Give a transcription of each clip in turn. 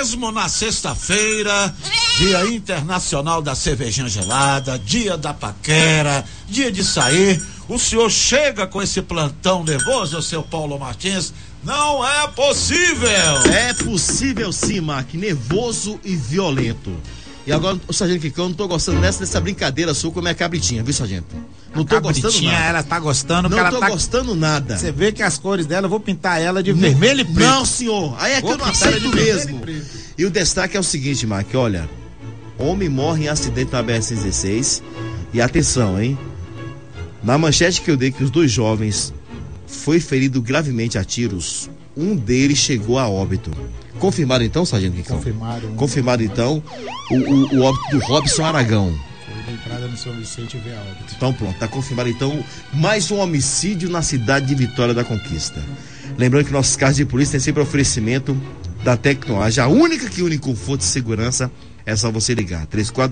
mesmo na sexta-feira, Dia Internacional da Cervejinha Gelada, dia da paquera, dia de sair, o senhor chega com esse plantão nervoso, seu Paulo Martins? Não é possível! É possível sim, Mark, nervoso e violento. E agora, o sargento Kikão, eu não tô gostando dessa brincadeira sua com a minha cabritinha, viu, sargento? Não tô gostando nada. Ela tá gostando, não tô gostando nada. Você vê que as cores dela, eu vou pintar ela de vermelho e preto. Não, senhor, aí é que eu não aceito mesmo. E o destaque é o seguinte, Mark, olha, homem morre em acidente na BR-116, e atenção, hein? Na manchete que eu dei que os dois jovens foi ferido gravemente a tiros, um deles chegou a óbito. Confirmaram então, sargento Kikão? Confirmaram então o óbito do Robson Aragão. Foi da entrada no São Vicente e veio a óbito. Então pronto, tá confirmado então mais um homicídio na cidade de Vitória da Conquista. Lembrando que nossos carros de polícia têm sempre oferecimento da Tecnoage, a única que une conforto e segurança. É só você ligar,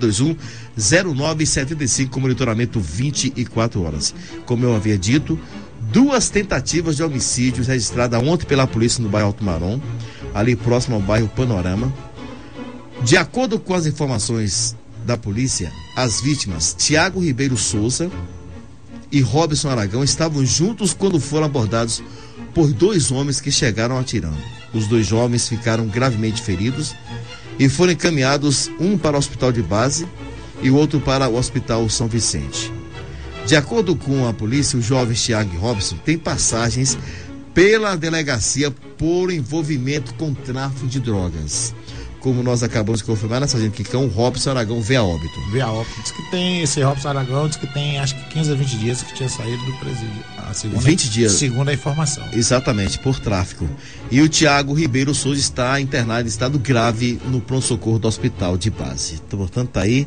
3421-0975, com monitoramento 24 horas. Como eu havia dito, 2 tentativas de homicídios registradas ontem pela polícia no bairro Alto Marom, ali próximo ao bairro Panorama. De acordo com as informações da polícia, as vítimas, Tiago Ribeiro Souza e Robson Aragão, estavam juntos quando foram abordados por 2 homens que chegaram atirando. Os 2 jovens ficaram gravemente feridos e foram encaminhados, um para o hospital de base e o outro para o hospital São Vicente. De acordo com a polícia, os jovens Tiago e Robson têm passagens pela delegacia por envolvimento com tráfico de drogas. Como nós acabamos de confirmar, né, sargento Kikão, o Robson Aragão veio a óbito. Veio a óbito. Diz que tem, esse Robson Aragão, diz que tem acho que 15 a 20 dias que tinha saído do presídio. 20 dias. Segundo a informação. Exatamente, por tráfico. E o Tiago Ribeiro Souza está internado em estado grave no pronto-socorro do hospital de base. Então, portanto, tá aí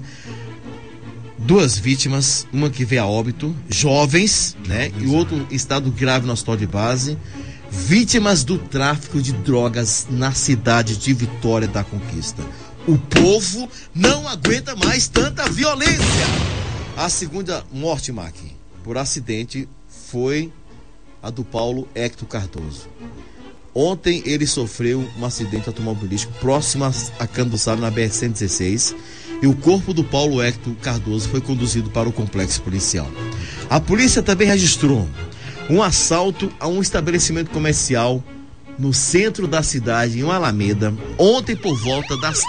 2 vítimas, uma que veio a óbito, jovens, né? E o outro estado grave no hospital de base, vítimas do tráfico de drogas na cidade de Vitória da Conquista. O povo não aguenta mais tanta violência. A segunda morte, Mac, por acidente, foi a do Paulo Hector Cardoso. Ontem ele sofreu um acidente automobilístico próximo a Cambuçaba, na BR-116, e o corpo do Paulo Hector Cardoso foi conduzido para o complexo policial. A polícia também registrou um assalto a um estabelecimento comercial no centro da cidade, em uma Alameda, ontem por volta das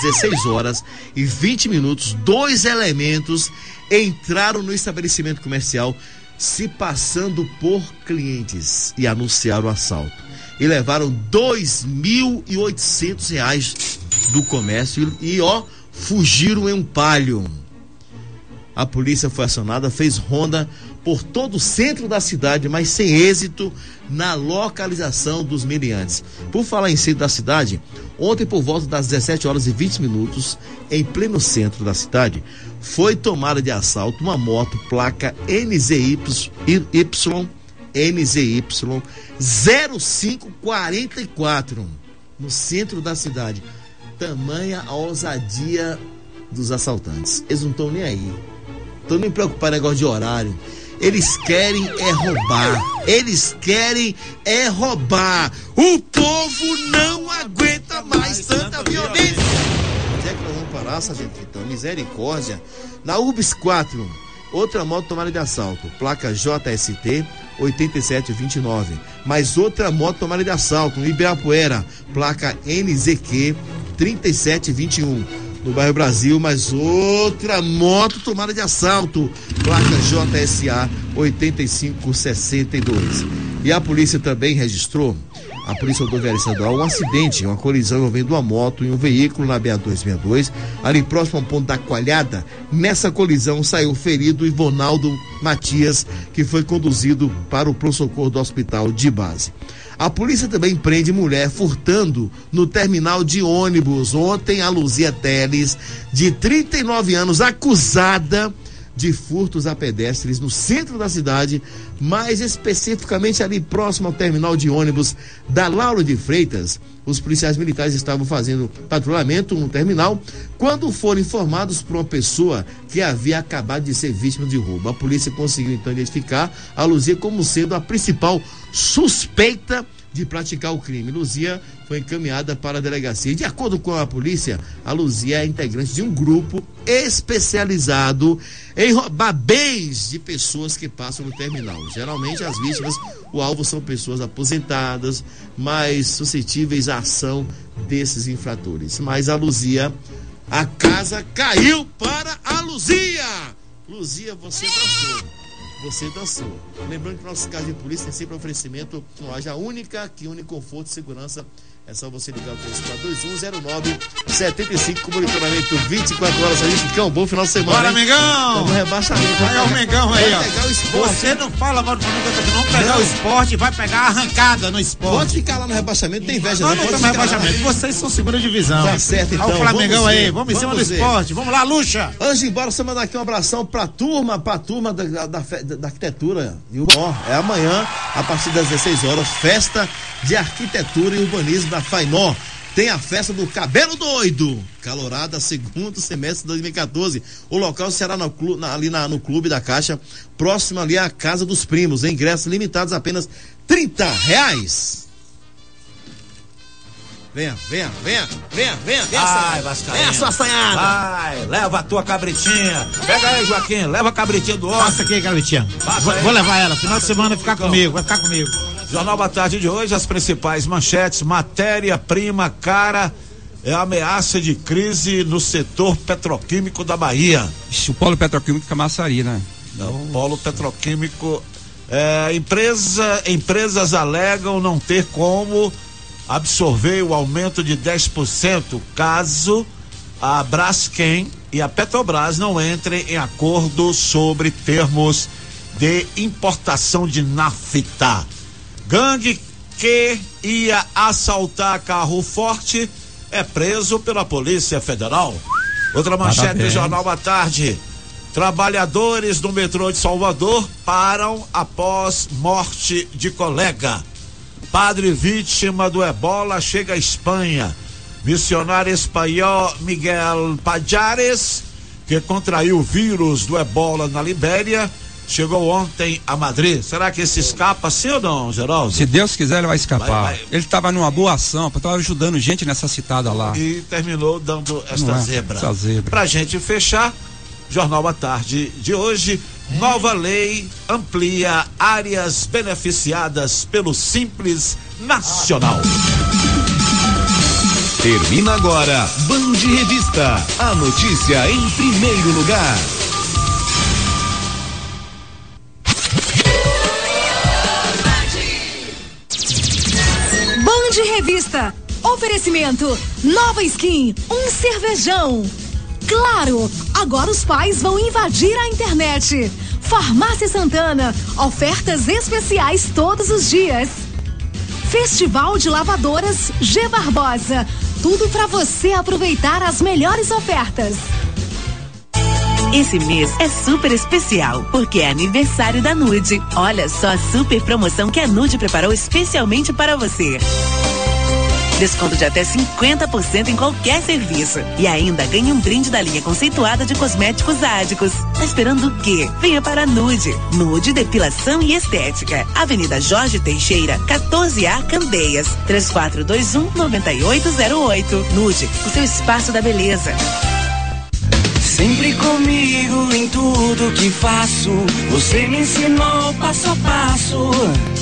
16h20. 2 elementos entraram no estabelecimento comercial se passando por clientes e anunciaram o assalto. E levaram R$2.800 do comércio e fugiram em um Palio. A polícia foi acionada, fez ronda por todo o centro da cidade, mas sem êxito na localização dos meliantes. Por falar em centro da cidade, ontem por volta das 17h20, em pleno centro da cidade, foi tomada de assalto uma moto placa NZY 0544 no centro da cidade. Tamanha a ousadia dos assaltantes. Eles não estão nem aí. Estão nem preocupados com negócio de horário. Eles querem roubar. O povo não aguenta mais tanta violência. Onde é que nós vamos parar, sargento Quitão? Misericórdia. Na UBS 4, outra moto tomada de assalto, placa JST 8729. Mais outra moto tomada de assalto no Ibirapuera, placa NZQ 3721. No bairro Brasil, mais outra moto tomada de assalto, placa JSA 8562. E a polícia também registrou, a Polícia Rodoviária Estadual, um acidente, uma colisão envolvendo uma moto e um veículo na BA-262, ali próximo ao ponto da Coalhada. Nessa colisão saiu ferido Ivonaldo Matias, que foi conduzido para o pronto-socorro do hospital de base. A polícia também prende mulher furtando no terminal de ônibus. Ontem, a Luzia Teles, de 39 anos, acusada de furtos a pedestres no centro da cidade, mais especificamente ali próximo ao terminal de ônibus da Lauro de Freitas. Os policiais militares estavam fazendo patrulhamento no terminal quando foram informados por uma pessoa que havia acabado de ser vítima de roubo. A polícia conseguiu então identificar a Luzia como sendo a principal suspeita de praticar o crime. Luzia foi encaminhada para a delegacia. E de acordo com a polícia, a Luzia é integrante de um grupo especializado em roubar bens de pessoas que passam no terminal. Geralmente as vítimas, o alvo são pessoas aposentadas, mais suscetíveis à ação desses infratores. Mas a Luzia, a casa caiu para a Luzia! Luzia, você dançou. Você dançou. Lembrando que nosso caso de polícia tem sempre oferecimento loja única, que une conforto e segurança. É só você ligar o 34210975 com monitoramento 24 horas ali, Chicão. Bom final de semana. Bora, Mengão! No rebaixamento. Vai o Mengão aí, ó. Vai pegar o esporte. Você não fala, mano, não pegar o esporte, vai pegar a arrancada no esporte. Pode ficar lá no rebaixamento, tem inveja Não tem rebaixamento. Vocês são segunda divisão. Tá certo, então. Olha o Flamengão aí, vamos em cima do esporte. Vamos lá, Lucha. Antes de ir embora, você mandar aqui um abração pra turma da arquitetura. É amanhã, a partir das 16 horas, festa de arquitetura e urbanismo da Fainó. Tem a festa do Cabelo Doido, calorada, segundo semestre de 2014. O local será ali no Clube da Caixa, próximo ali à Casa dos Primos. Ingressos limitados a apenas R$30. Venha. Vai, Vascaíno. Venha, sua assanhada. Vai, leva a tua cabritinha. Pega aí, Joaquim, leva a cabritinha do homem. Passa aqui, cabritinha. Vou levar ela, final de semana vai ficar comigo. Jornal da Tarde de hoje, as principais manchetes: matéria-prima cara, é ameaça de crise no setor petroquímico da Bahia. O polo petroquímico Camaçari, né? O polo petroquímico, empresas alegam não ter como absorver o aumento de 10% caso a Braskem e a Petrobras não entrem em acordo sobre termos de importação de nafta. Gangue que ia assaltar carro forte é preso pela Polícia Federal. Outra manchete do Jornal da Tarde: trabalhadores do metrô de Salvador param após morte de colega. Padre vítima do ebola chega à Espanha. Missionário espanhol Miguel Pajares, que contraiu o vírus do ebola na Libéria, chegou ontem a Madrid. Será que esse escapa, sim ou não, Geraldo? Se Deus quiser, ele vai escapar. Ele estava numa boa ação, estava ajudando gente nessa citada lá. E terminou dando esta zebra. Essa zebra. Pra gente fechar, Jornal da Tarde de hoje: nova lei amplia áreas beneficiadas pelo Simples Nacional. Termina agora Band Revista, a notícia em primeiro lugar. Band Revista, oferecimento, nova skin, um cervejão. Claro, agora os pais vão invadir a internet. Farmácia Santana, ofertas especiais todos os dias. Festival de Lavadoras G Barbosa, tudo para você aproveitar as melhores ofertas. Esse mês é super especial, porque é aniversário da Nude. Olha só a super promoção que a Nude preparou especialmente para você. Desconto de até 50% em qualquer serviço. E ainda ganha um brinde da linha conceituada de cosméticos Ádicos. Tá esperando o quê? Venha para a Nude. Nude Depilação e Estética. Avenida Jorge Teixeira, 14A, Candeias. 3421-9808. Nude, o seu espaço da beleza. Sempre comigo em tudo que faço. Você me ensinou passo a passo.